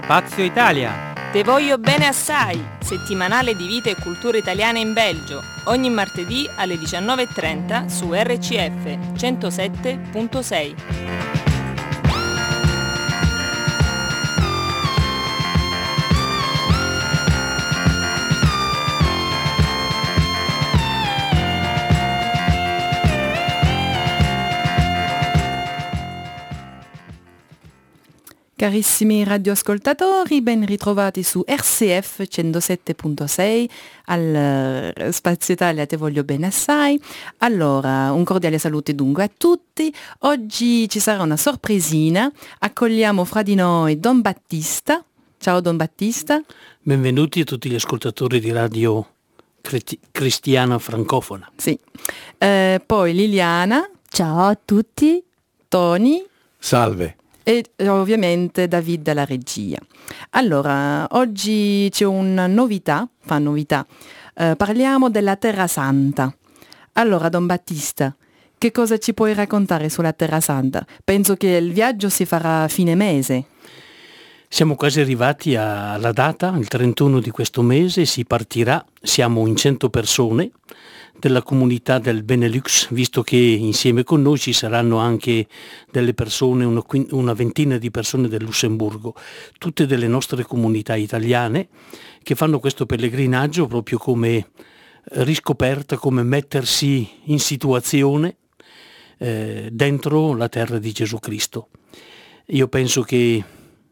Spazio Italia. Te voglio bene assai, settimanale di vita e cultura italiana in Belgio, ogni martedì alle 19:30 su RCF 107.6. Carissimi radioascoltatori, ben ritrovati su RCF 107.6 al Spazio Italia Te voglio bene assai. Allora, un cordiale saluto dunque a tutti. Oggi ci sarà una sorpresina. Accogliamo fra di noi Don Battista. Ciao Don Battista. Benvenuti a tutti gli ascoltatori di Radio Cristiana Francofona. Sì. Poi Liliana. Ciao a tutti. Tony. Salve. E ovviamente David alla regia. Allora, oggi c'è una novità. Parliamo della Terra Santa. Allora, Don Battista, che cosa ci puoi raccontare sulla Terra Santa? Penso che il viaggio si farà a fine mese. Siamo quasi arrivati alla data, il 31 di questo mese si partirà, siamo in 100 persone della comunità del Benelux, visto che insieme con noi ci saranno anche delle persone, una ventina di persone del Lussemburgo, tutte delle nostre comunità italiane che fanno questo pellegrinaggio proprio come riscoperta, come mettersi in situazione dentro la terra di Gesù Cristo. Io penso che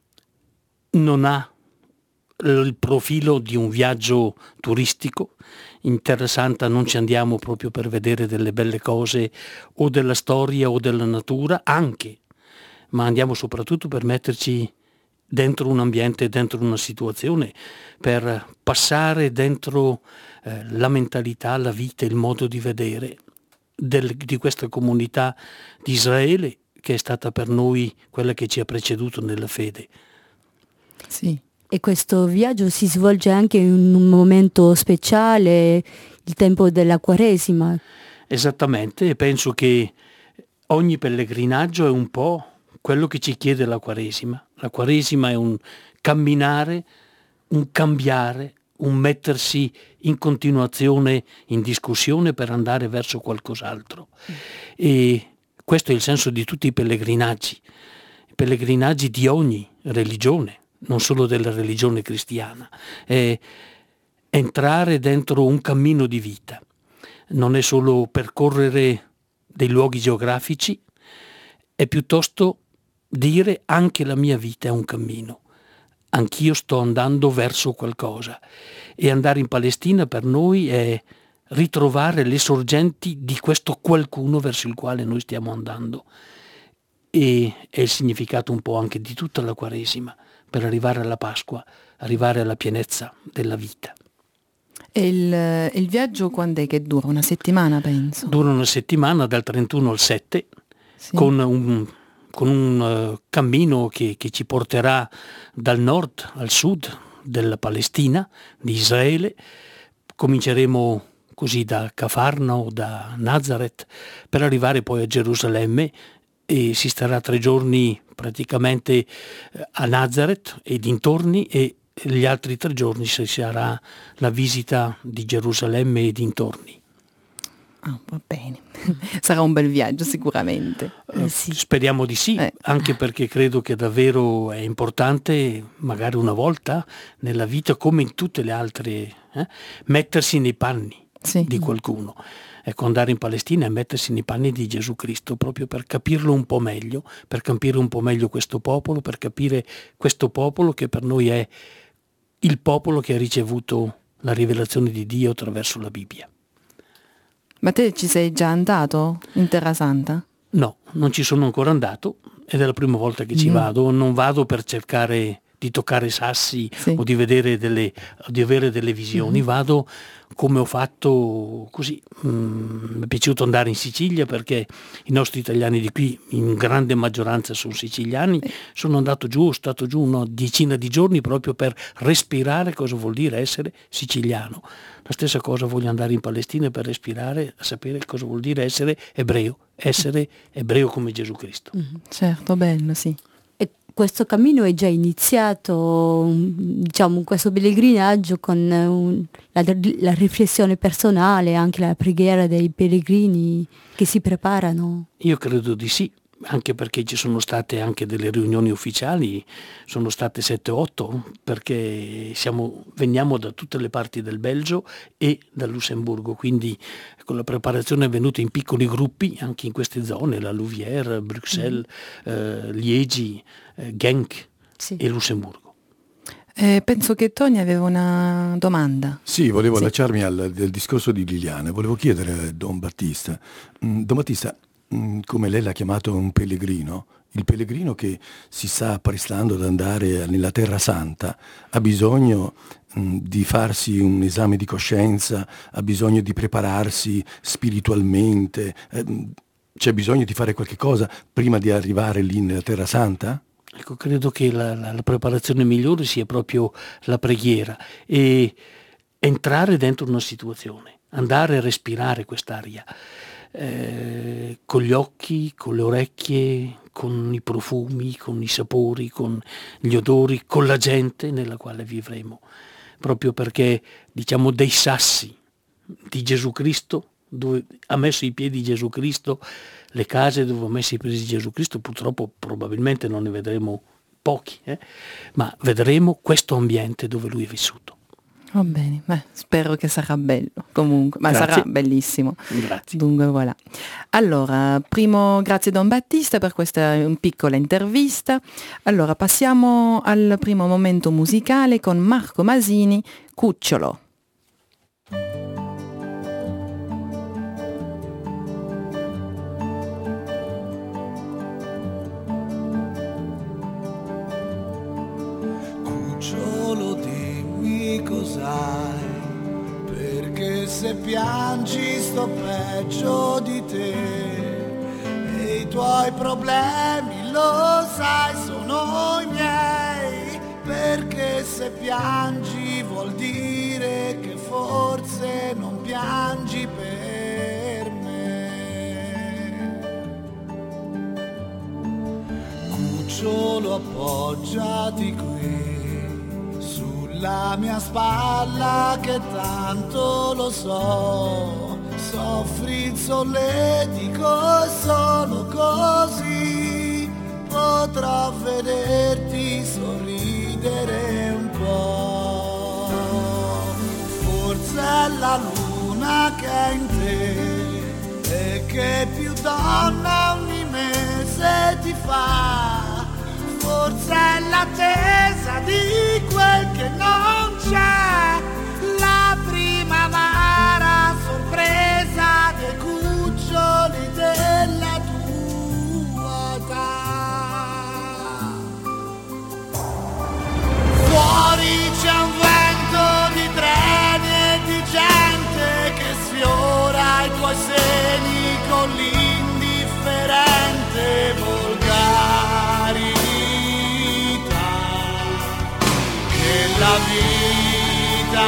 non ha il profilo di un viaggio turistico. In Terra Santa non ci andiamo proprio per vedere delle belle cose o della storia o della natura, anche, ma andiamo soprattutto per metterci dentro un ambiente, dentro una situazione, per passare dentro la mentalità, la vita, il modo di vedere di questa comunità di Israele, che è stata per noi quella che ci ha preceduto nella fede. Sì. E questo viaggio si svolge anche in un momento speciale, il tempo della Quaresima. Esattamente, e penso che ogni pellegrinaggio è un po' quello che ci chiede la Quaresima. La Quaresima è un camminare, un cambiare, un mettersi in continuazione in discussione per andare verso qualcos'altro. E questo è il senso di tutti i pellegrinaggi di ogni religione, non solo della religione cristiana, è entrare dentro un cammino di vita. Non è solo percorrere dei luoghi geografici, è piuttosto dire anche la mia vita è un cammino. Anch'io sto andando verso qualcosa. E andare in Palestina per noi è ritrovare le sorgenti di questo qualcuno verso il quale noi stiamo andando. E è il significato un po' anche di tutta la Quaresima, per arrivare alla Pasqua, arrivare alla pienezza della vita. E il viaggio quando è che dura? Una settimana, penso? Dura una settimana, dal 31 al 7, sì. con un cammino che ci porterà dal nord al sud della Palestina, di Israele. Cominceremo così da Cafarnao, da Nazareth, per arrivare poi a Gerusalemme, e si starà 3 giorni praticamente a Nazareth e dintorni, e gli altri 3 giorni si sarà la visita di Gerusalemme e dintorni. Va bene, sarà un bel viaggio sicuramente. Sì. Speriamo di sì, anche perché credo che davvero è importante, magari una volta nella vita come in tutte le altre, mettersi nei panni di qualcuno. Ecco, andare in Palestina e mettersi nei panni di Gesù Cristo, proprio per capirlo un po' meglio, per capire un po' meglio questo popolo, per capire questo popolo che per noi è il popolo che ha ricevuto la rivelazione di Dio attraverso la Bibbia. Ma te ci sei già andato in Terra Santa? No, non ci sono ancora andato ed è la prima volta che ci vado. Non vado per cercare di toccare sassi o di vedere di avere delle visioni. Vado come ho fatto così. Mi è piaciuto andare in Sicilia perché i nostri italiani di qui in grande maggioranza sono siciliani. Sono andato giù, ho stato giù una decina di giorni proprio per respirare cosa vuol dire essere siciliano. La stessa cosa voglio andare in Palestina per respirare, a sapere cosa vuol dire essere ebreo come Gesù Cristo. Certo, bello, sì. E questo cammino è già iniziato, diciamo, questo pellegrinaggio con la riflessione personale, anche la preghiera dei pellegrini che si preparano? Io credo di sì, anche perché ci sono state anche delle riunioni ufficiali, sono state 7-8, perché veniamo da tutte le parti del Belgio e dal Lussemburgo, quindi con la preparazione è venuta in piccoli gruppi anche in queste zone, la Louvière, Bruxelles, Liegi, Genk e Lussemburgo. Penso che Tony aveva una domanda. Sì, volevo allacciarmi del discorso di Liliana, volevo chiedere a Don Battista, come lei l'ha chiamato un pellegrino, il pellegrino che si sta prestando ad andare nella Terra Santa ha bisogno di farsi un esame di coscienza, ha bisogno di prepararsi spiritualmente, c'è bisogno di fare qualche cosa prima di arrivare lì nella Terra Santa? Ecco, credo che la preparazione migliore sia proprio la preghiera e entrare dentro una situazione, andare a respirare quest'aria. Con gli occhi, con le orecchie, con i profumi, con i sapori, con gli odori, con la gente nella quale vivremo, proprio perché diciamo dei sassi di Gesù Cristo, dove ha messo i piedi Gesù Cristo, le case dove ha messo i piedi Gesù Cristo, purtroppo probabilmente non ne vedremo pochi, ma vedremo questo ambiente dove lui è vissuto. Va bene, spero che sarà bello comunque, ma Grazie. sarà bellissimo. Grazie. Dunque voilà. Allora, grazie Don Battista per questa piccola intervista. Allora, passiamo al primo momento musicale con Marco Masini, Cucciolo. Cos'hai? Perché se piangi sto peggio di te e i tuoi problemi lo sai sono i miei, perché se piangi vuol dire che forse non piangi per me. Cucciolo, appoggiati qui la mia spalla che tanto lo so, soffri il solletico, solo così potrò vederti sorridere un po'. Forse è la luna che è in te e che più donna ogni mese ti fa. Forse è l'attesa di quel che non c'è, la prima amara sorpresa dei cuccioli della tua età. Fuori c'è un vento di treni e di gente che sfiora i tuoi seni con l'indifferente volgare. La vita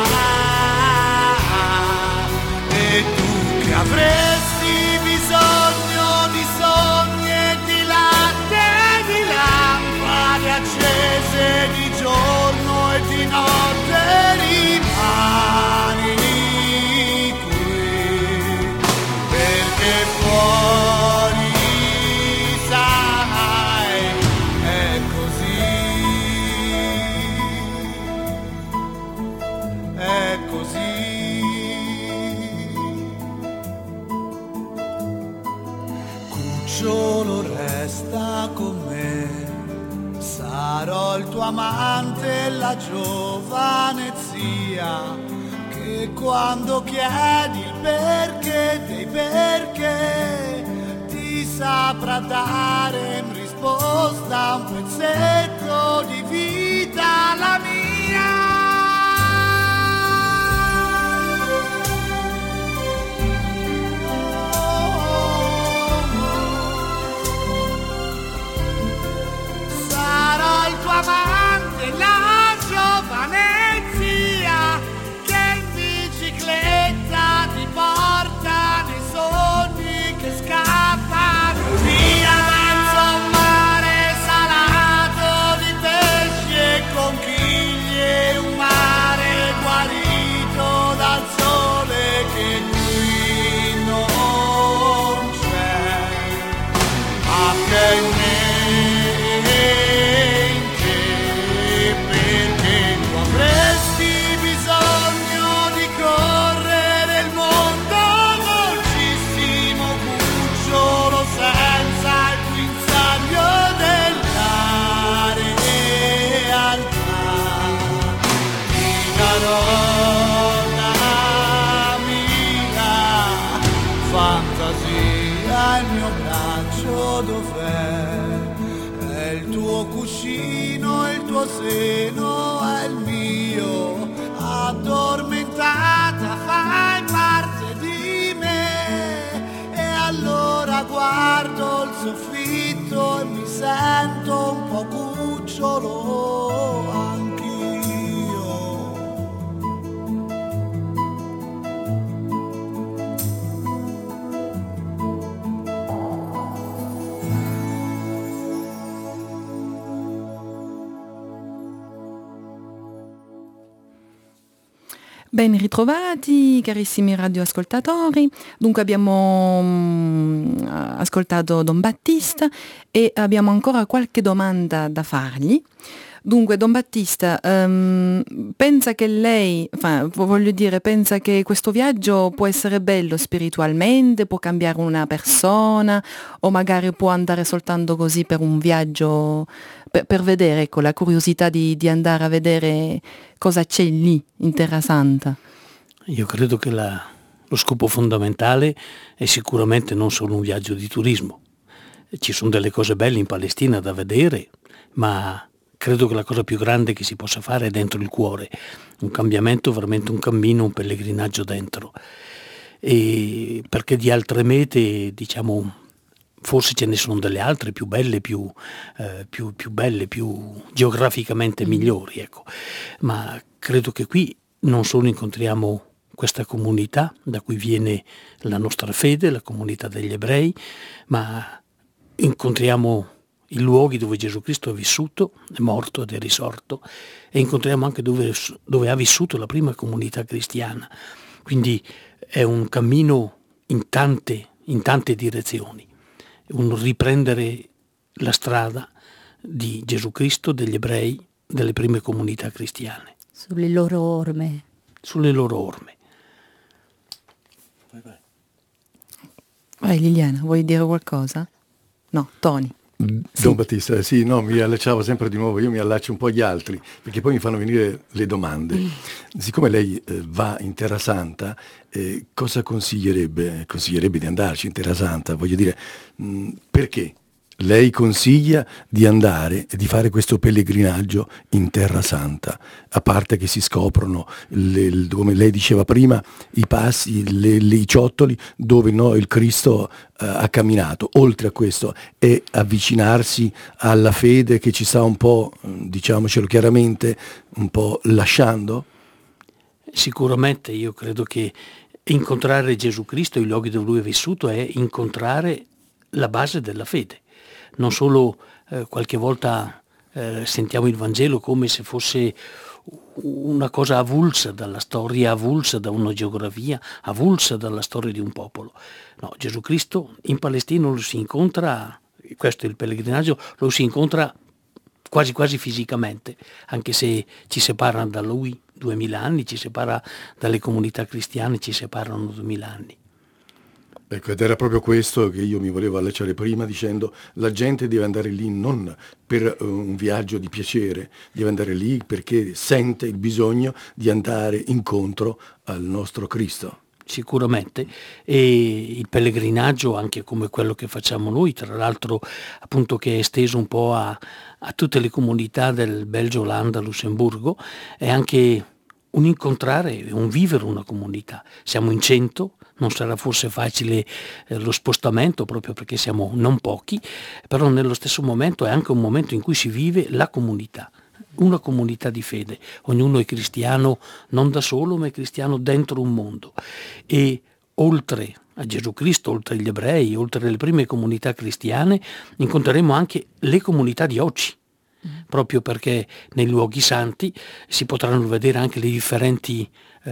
e tu che avresti bisogno di sogni e di latte e di lampade accese di giorno e di notte, rimani qui perché fuori sai è così. È così. Cucciolo, resta con me, sarò il tuo amante, la giovane zia, che quando chiedi il perché dei perché ti saprà dare in risposta un pezzetto di vita, la mia. Amante, la giovane zia che in bicicletta ti porta nei sogni che scappano via mezzo mare salato vicino, il tuo seno è il mio, addormentata fai parte di me, e allora guardo il soffitto e mi sento un po' cucciolo anch'io. Ben ritrovati carissimi radioascoltatori, dunque abbiamo ascoltato Don Battista e abbiamo ancora qualche domanda da fargli. Dunque Don Battista, pensa che lei, pensa che questo viaggio può essere bello spiritualmente, può cambiare una persona o magari può andare soltanto così per un viaggio, per vedere, ecco, la curiosità di andare a vedere cosa c'è lì in Terra Santa? Io credo che lo scopo fondamentale è sicuramente non solo un viaggio di turismo. Ci sono delle cose belle in Palestina da vedere, ma credo che la cosa più grande che si possa fare è dentro il cuore, un cambiamento, veramente un cammino, un pellegrinaggio dentro. E perché di altre mete, diciamo, forse ce ne sono delle altre più belle, più belle, più geograficamente migliori, ecco. Ma credo che qui non solo incontriamo questa comunità da cui viene la nostra fede, la comunità degli ebrei, ma incontriamo i luoghi dove Gesù Cristo è vissuto, è morto ed è risorto, e incontriamo anche dove ha vissuto la prima comunità cristiana. Quindi è un cammino in tante direzioni, un riprendere la strada di Gesù Cristo, degli ebrei, delle prime comunità cristiane. Sulle loro orme. Sulle loro orme. Vai Liliana, vuoi dire qualcosa? No, Tony. Don Battista, sì, no, mi allacciavo sempre di nuovo, io mi allaccio un po' agli altri, perché poi mi fanno venire le domande. Siccome lei va in Terra Santa, cosa consiglierebbe? Consiglierebbe di andarci in Terra Santa? Voglio dire, perché lei consiglia di andare e di fare questo pellegrinaggio in Terra Santa, a parte che si scoprono, come lei diceva prima, i passi, i ciottoli dove il Cristo ha camminato. Oltre a questo è avvicinarsi alla fede che ci sta un po', diciamocelo chiaramente, un po' lasciando? Sicuramente io credo che incontrare Gesù Cristo, i luoghi dove lui è vissuto, è incontrare la base della fede. Non solo qualche volta sentiamo il Vangelo come se fosse una cosa avulsa dalla storia, avulsa da una geografia, avulsa dalla storia di un popolo. No, Gesù Cristo in Palestina lo si incontra, questo è il pellegrinaggio, lo si incontra quasi quasi fisicamente, anche se ci separano da lui 2000 anni, ci separa dalle comunità cristiane, ci separano 2000 anni. Ecco, ed era proprio questo che io mi volevo allacciare prima dicendo: la gente deve andare lì non per un viaggio di piacere, deve andare lì perché sente il bisogno di andare incontro al nostro Cristo. Sicuramente, e il pellegrinaggio, anche come quello che facciamo noi, tra l'altro appunto che è esteso un po' a tutte le comunità del Belgio, Olanda, Lussemburgo, è anche un incontrare, un vivere una comunità. Siamo in 100, non sarà forse facile lo spostamento proprio perché siamo non pochi, però nello stesso momento è anche un momento in cui si vive la comunità, una comunità di fede. Ognuno è cristiano non da solo, ma è cristiano dentro un mondo. E oltre a Gesù Cristo, oltre agli ebrei, oltre alle prime comunità cristiane, incontreremo anche le comunità di oggi. Proprio perché nei luoghi santi si potranno vedere anche le differenti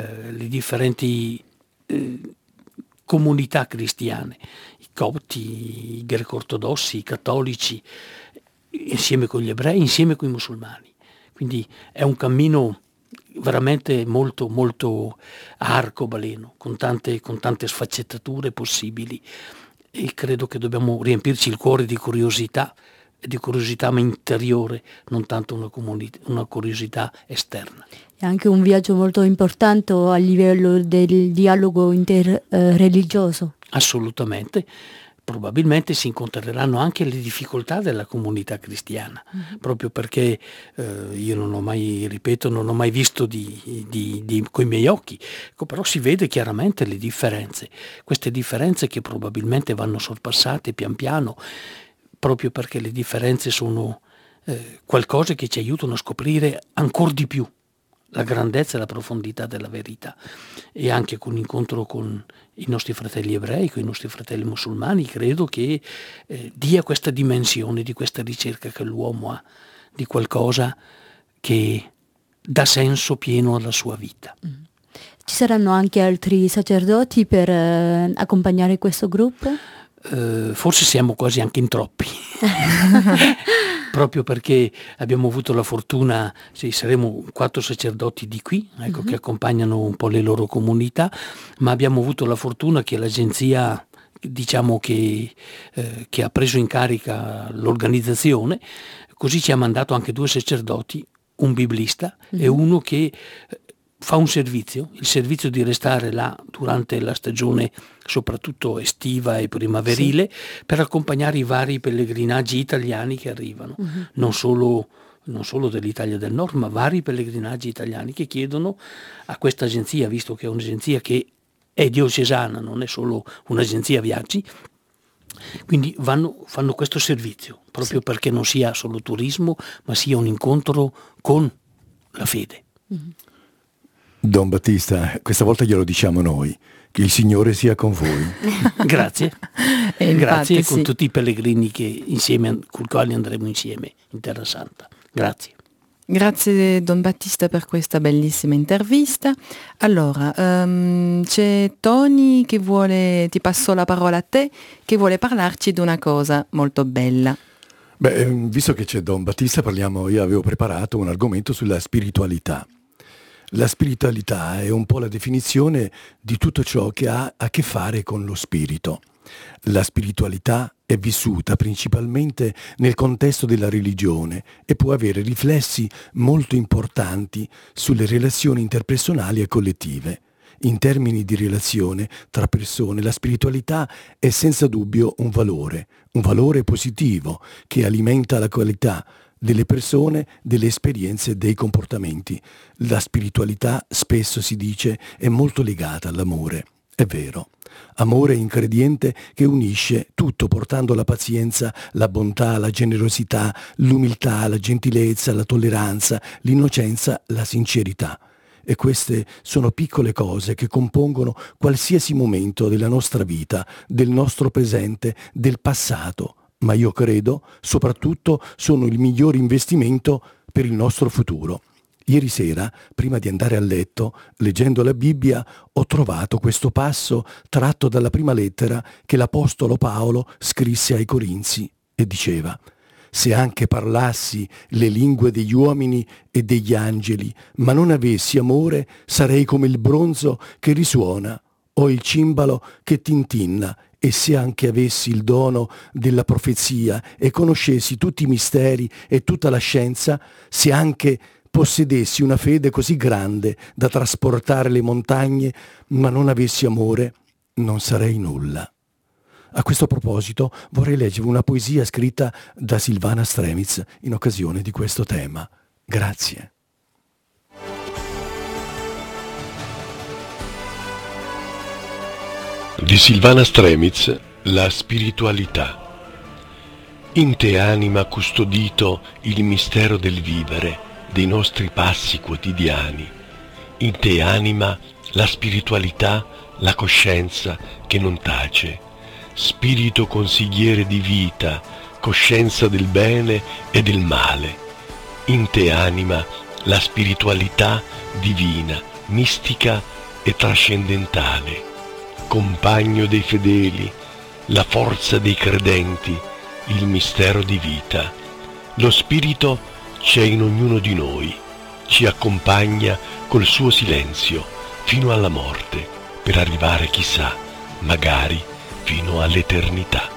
comunità cristiane, i copti, i greco-ortodossi, i cattolici, insieme con gli ebrei, insieme con i musulmani. Quindi è un cammino veramente molto molto arcobaleno, con tante sfaccettature possibili, e credo che dobbiamo riempirci il cuore di curiosità ma interiore, non tanto una curiosità esterna. È anche un viaggio molto importante a livello del dialogo interreligioso. Assolutamente, probabilmente si incontreranno anche le difficoltà della comunità cristiana, proprio perché io non ho mai visto coi miei occhi, però si vede chiaramente le differenze, queste differenze che probabilmente vanno sorpassate pian piano, proprio perché le differenze sono qualcosa che ci aiutano a scoprire ancora di più la grandezza e la profondità della verità, e anche con l'incontro con i nostri fratelli ebrei, con i nostri fratelli musulmani, credo che dia questa dimensione di questa ricerca che l'uomo ha, di qualcosa che dà senso pieno alla sua vita. Ci saranno anche altri sacerdoti per accompagnare questo gruppo? Forse siamo quasi anche in troppi. Proprio perché abbiamo avuto la fortuna, saremo 4 sacerdoti di qui, che accompagnano un po' le loro comunità, ma abbiamo avuto la fortuna che l'agenzia, diciamo che ha preso in carica l'organizzazione, così ci ha mandato anche 2 sacerdoti, un biblista e uno che fa un servizio, il servizio di restare là durante la stagione soprattutto estiva e primaverile, per accompagnare i vari pellegrinaggi italiani che arrivano, non solo dell'Italia del Nord, ma vari pellegrinaggi italiani che chiedono a questa agenzia, visto che è un'agenzia che è diocesana, non è solo un'agenzia viaggi, quindi fanno questo servizio, proprio perché non sia solo turismo, ma sia un incontro con la fede. Don Battista, questa volta glielo diciamo noi, che il Signore sia con voi. Grazie. E Grazie, infatti, con tutti i pellegrini con i quali andremo insieme in Terra Santa. Grazie. Grazie Don Battista per questa bellissima intervista. Allora, c'è Tony che ti passo la parola a te, che vuole parlarci di una cosa molto bella. Beh, visto che c'è Don Battista, io avevo preparato un argomento sulla spiritualità. La spiritualità è un po' la definizione di tutto ciò che ha a che fare con lo spirito. La spiritualità è vissuta principalmente nel contesto della religione e può avere riflessi molto importanti sulle relazioni interpersonali e collettive. In termini di relazione tra persone, la spiritualità è senza dubbio un valore positivo che alimenta la qualità delle persone, delle esperienze e dei comportamenti. La spiritualità, spesso si dice, è molto legata all'amore. È vero. Amore è ingrediente che unisce tutto, portando la pazienza, la bontà, la generosità, l'umiltà, la gentilezza, la tolleranza, l'innocenza, la sincerità. E queste sono piccole cose che compongono qualsiasi momento della nostra vita, del nostro presente, del passato, ma io credo soprattutto sono il miglior investimento per il nostro futuro. Ieri sera, prima di andare a letto, leggendo la Bibbia, ho trovato questo passo tratto dalla prima lettera che l'Apostolo Paolo scrisse ai Corinzi e diceva: «Se anche parlassi le lingue degli uomini e degli angeli, ma non avessi amore, sarei come il bronzo che risuona o il cimbalo che tintinna. E se anche avessi il dono della profezia e conoscessi tutti i misteri e tutta la scienza, se anche possedessi una fede così grande da trasportare le montagne, ma non avessi amore, non sarei nulla». A questo proposito vorrei leggere una poesia scritta da Silvana Stremiz in occasione di questo tema. Grazie. Di Silvana Stremiz, la spiritualità. In te, anima, custodito il mistero del vivere, dei nostri passi quotidiani. In te, anima, la spiritualità, la coscienza che non tace. Spirito consigliere di vita, coscienza del bene e del male. In te, anima, la spiritualità divina, mistica e trascendentale. Compagno dei fedeli, la forza dei credenti, il mistero di vita. Lo Spirito c'è in ognuno di noi, ci accompagna col suo silenzio fino alla morte, per arrivare, chissà, magari fino all'eternità.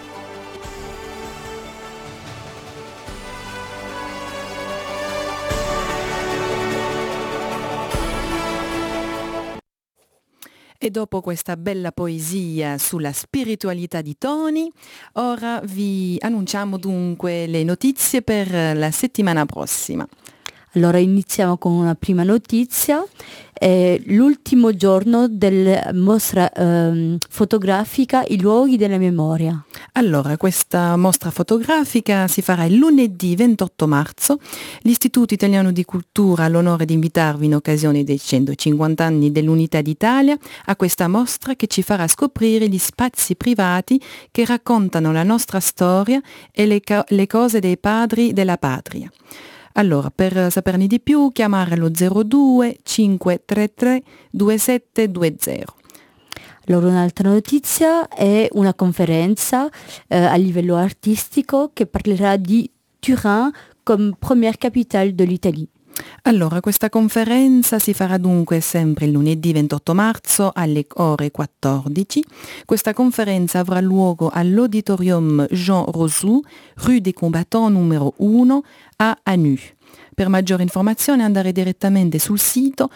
E dopo questa bella poesia sulla spiritualità di Tony, ora vi annunciamo dunque le notizie per la settimana prossima. Allora iniziamo con una prima notizia. L'ultimo giorno della mostra fotografica I luoghi della memoria. Allora, questa mostra fotografica si farà il lunedì 28 marzo. L'Istituto Italiano di Cultura ha l'onore di invitarvi in occasione dei 150 anni dell'Unità d'Italia a questa mostra che ci farà scoprire gli spazi privati che raccontano la nostra storia e le cose dei padri della patria. Allora, per saperne di più, chiamare allo 02 533 2720. Allora, un'altra notizia è una conferenza a livello artistico che parlerà di Turin come première capitale dell'Italia. Allora, questa conferenza si farà dunque sempre il lunedì 28 marzo alle ore 14. Questa conferenza avrà luogo all'Auditorium Jean Rousseau, Rue des Combattants numero 1 a Anu. Per maggiori informazioni andare direttamente sul sito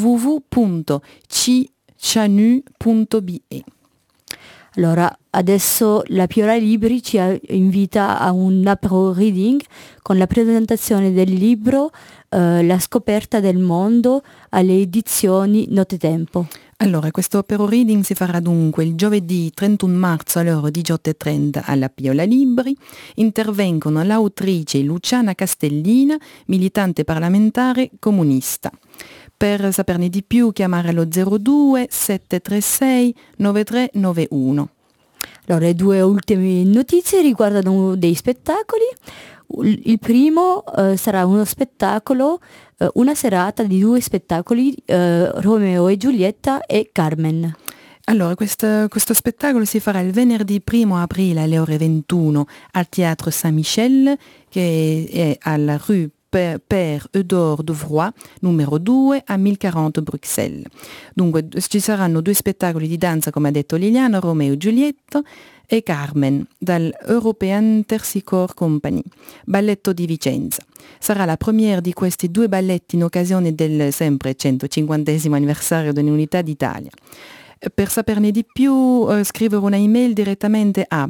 www.cianu.be. Allora, adesso la Piola Libri ci invita a un apero reading con la presentazione del libro La scoperta del mondo alle edizioni Nottetempo. Allora, questo apero reading si farà dunque il giovedì 31 marzo alle ore 18:30 alla Piola Libri. Intervengono l'autrice Luciana Castellina, militante parlamentare comunista. Per saperne di più chiamare allo 02 736 9391. Allora, le due ultime notizie riguardano dei spettacoli. Il primo sarà uno spettacolo, una serata di 2 spettacoli, Romeo e Giulietta e Carmen. Allora, questo spettacolo si farà il venerdì 1 aprile alle ore 21 al Teatro Saint-Michel, che è alla Rue Père Eudore de Vroy, numero 2 a 1040 Bruxelles. Dunque ci saranno 2 spettacoli di danza, come ha detto Liliana, Romeo e Giulietta e Carmen, dal European Terpsichore Company, balletto di Vicenza. Sarà la premiere di questi 2 balletti in occasione del sempre 150° anniversario dell'Unità d'Italia. Per saperne di più, scrivere una email direttamente a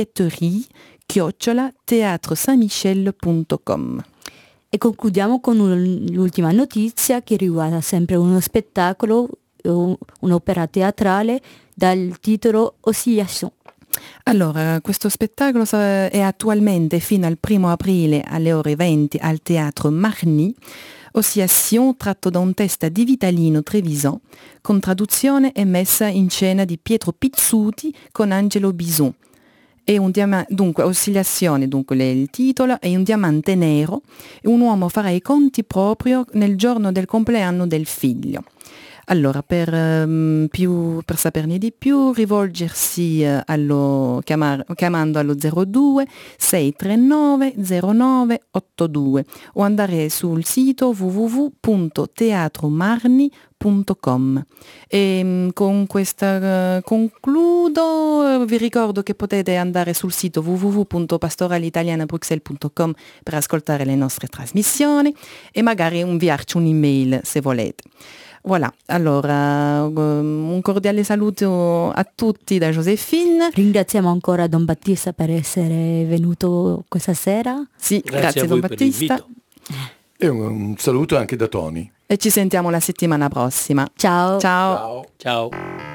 billetterie@teatrosaintmichel.com. E concludiamo con l'ultima notizia che riguarda sempre uno spettacolo, un'opera teatrale dal titolo Oscillation. Allora, questo spettacolo è attualmente fino al 1 aprile alle ore 20 al Teatro Marny. Oscillation, tratto da un testo di Vitalino Trevisan, con traduzione e messa in scena di Pietro Pizzuti con Angelo Bison. È un dunque, Oscillazione, dunque il titolo, è un diamante nero e un uomo farà i conti proprio nel giorno del compleanno del figlio. Allora, per saperne di più, rivolgersi chiamando allo 02 639 0982 o andare sul sito www.teatromarni.com. E con questa concludo. Vi ricordo che potete andare sul sito www.pastoralitalianabruxelles.com per ascoltare le nostre trasmissioni e magari inviarci un'email se volete. Voilà, allora un cordiale saluto a tutti da Josephine. Ringraziamo ancora Don Battista per essere venuto questa sera. Sì, grazie Don Battista. E un saluto anche da Tony. E ci sentiamo la settimana prossima. Ciao. Ciao. Ciao.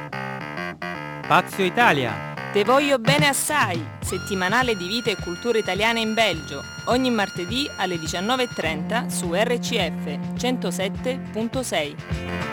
Pazio Italia. Te voglio bene assai, settimanale di vita e cultura italiana in Belgio, ogni martedì alle 19:30 su RCF 107.6.